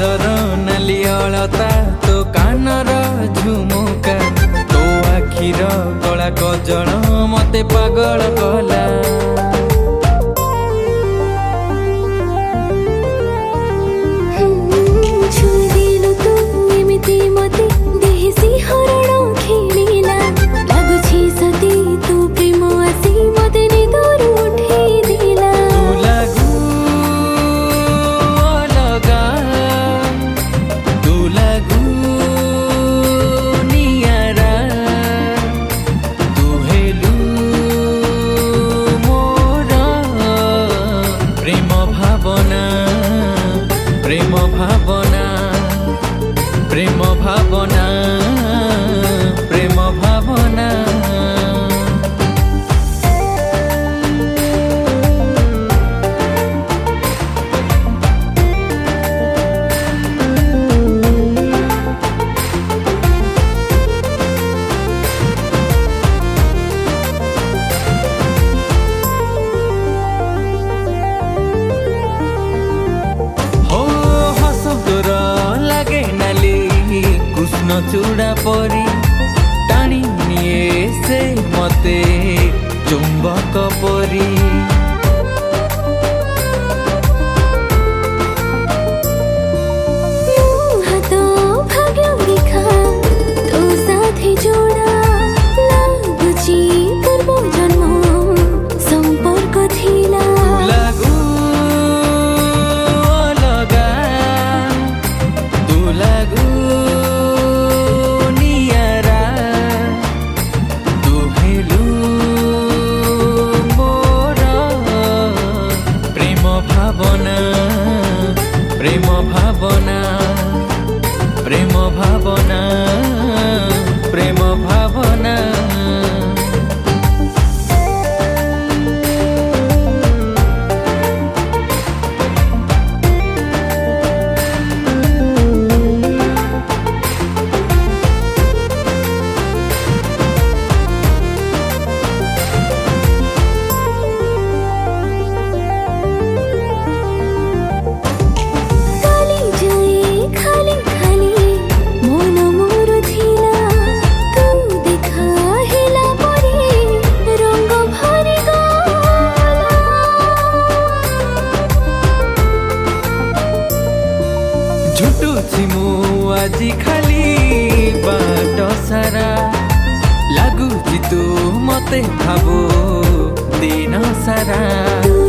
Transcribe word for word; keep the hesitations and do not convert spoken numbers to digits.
पादर नाली अलता तो कानर झुमुका तो आखिर कला कजल मते पागल कला। प्रेम भावना प्रेम भावना प्रेम भावना चूड़ा परी टाणी निए से मते चुंबक परी। प्रेम भावना प्रेम भावना प्रेम भावना झुटुछि मु आजी खाली बाट सारा लागुछि तू मते भाबो दिन सारा।